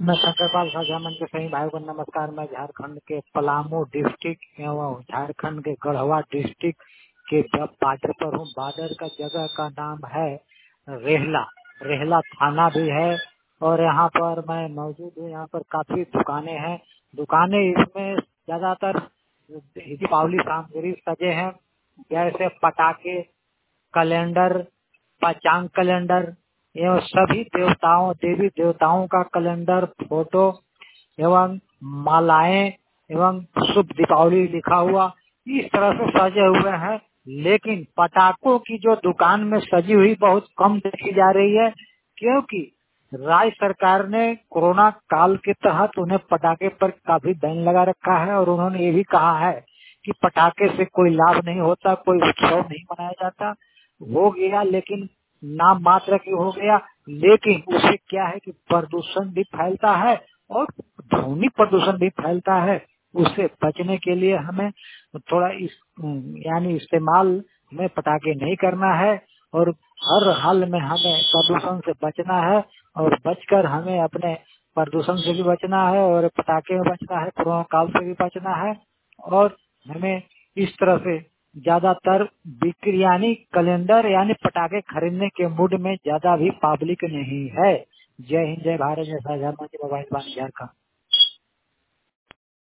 मैं शंकरपाल साझा मंच के सभी भाइयों को नमस्कार। मैं झारखंड के पलामू डिस्ट्रिक्ट एवं झारखंड के गढ़वा डिस्ट्रिक्ट के बॉर्डर पर हूँ। बॉर्डर का जगह का नाम है रेहला। रेहला थाना भी है और यहाँ पर मैं मौजूद हूँ। यहाँ पर काफी दुकानें हैं। दुकानें इसमें ज्यादातर दीपावली सामग्री सजे हैं, जैसे पटाखे, कैलेंडर, पंचांग कैलेंडर एवं सभी देवताओं देवी देवताओं का कैलेंडर, फोटो एवं मालाएं एवं शुभ दीपावली लिखा हुआ इस तरह से सजे हुए हैं। लेकिन पटाखों की जो दुकान में सजी हुई बहुत कम देखी जा रही है, क्योंकि राज्य सरकार ने कोरोना काल के तहत उन्हें पटाखे पर काफी बैन लगा रखा है और उन्होंने ये भी कहा है कि पटाखे से कोई लाभ नहीं होता, कोई उत्सव नहीं मनाया जाता। हो गया लेकिन नाम मात्र की हो गया, लेकिन उससे क्या है कि प्रदूषण भी फैलता है और ध्वनि प्रदूषण भी फैलता है। उससे बचने के लिए हमें थोड़ा यानी इस्तेमाल में पटाखे नहीं करना है और हर हाल में हमें प्रदूषण से बचना है और बचकर हमें अपने प्रदूषण से भी बचना है और पटाखे में बचना है, कोरोना काल से भी बचना है। और हमें इस तरह से ज्यादातर बिक्री यानी कैलेंडर यानी पटाखे खरीदने के मूड में ज्यादा भी पब्लिक नहीं है। जय हिंद, जय भारत, जय साझा मंच, मोबाइल वाणी झारखंड।